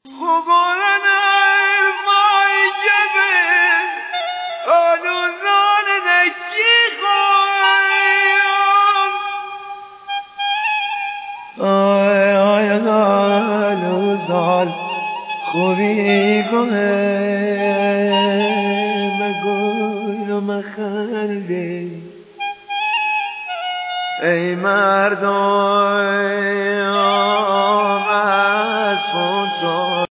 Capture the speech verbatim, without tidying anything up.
خبرنا ما جبه قالوا زال نكي خايم آي آي قالوا زال خوبی گوه مگوی و مخنده ای مردم